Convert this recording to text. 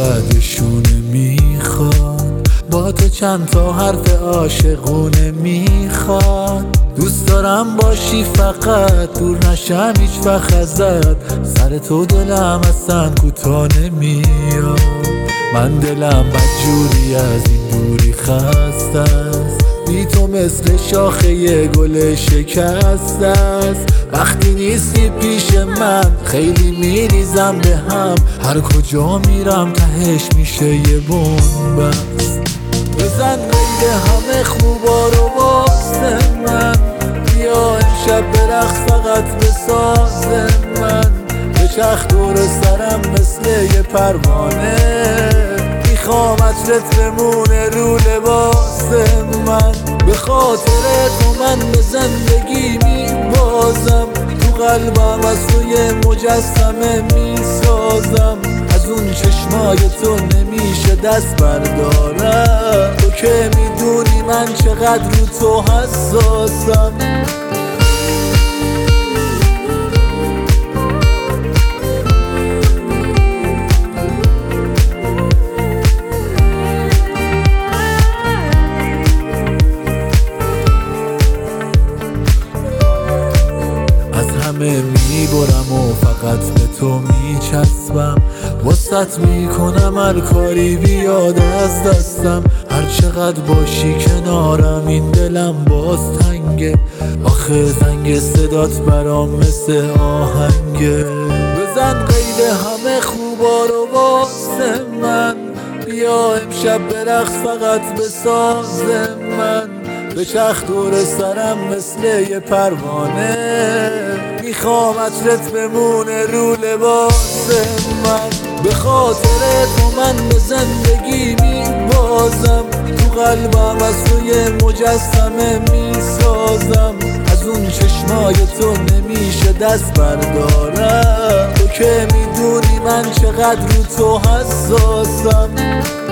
فقط شونه میخواد، با تو چند تا حرف عاشقونه میخواد. دوست دارم باشی فقط دور نشم هیچ وقت ازت، سر تو دلم اصلا کوتاه نمیاد. من دلم بدجوری از این دوری خسته است، بی تو مثل شاخه گل شکسته است. وقتی نیستی پیش من خیلی میریزم به هم، هر کجا میرم تهش میشه یه بنبست. بزن قید همه خوبا رو واسه من، بیا امشب برقص فقط به ساز من. بچرخ دور سرم مثل یه پروانه، میخوام عطرت بمونه رو لباس من. به خاطر تو من به زندگی میبازم، تو قلبم از تو یه مجسمه میسازم. از اون چشمای تو نمیشه دست بردارم، تو که میدونی من چقدر رو تو حساسم. همه میبرم و فقط به تو میچسبم، واسط میکنم هر کاری بیاد از دستم. هر چقدر باشی کنارم این دلم باز تنگه، آخه زنگ صدات برام مثل آهنگه. بزن قید همه خوبا رو واسه من، بیا امشب برقص فقط به ساز من. بچرخ دور سرم مثل یه پروانه، میخوام عطرت بمونه رو لباس من. به خاطر تو من به زندگی میبازم، تو قلبم از تو یه مجسمه میسازم. از اون چشمای تو نمیشه دست بردارم، تو که میدونی من چقدر رو تو حساسم.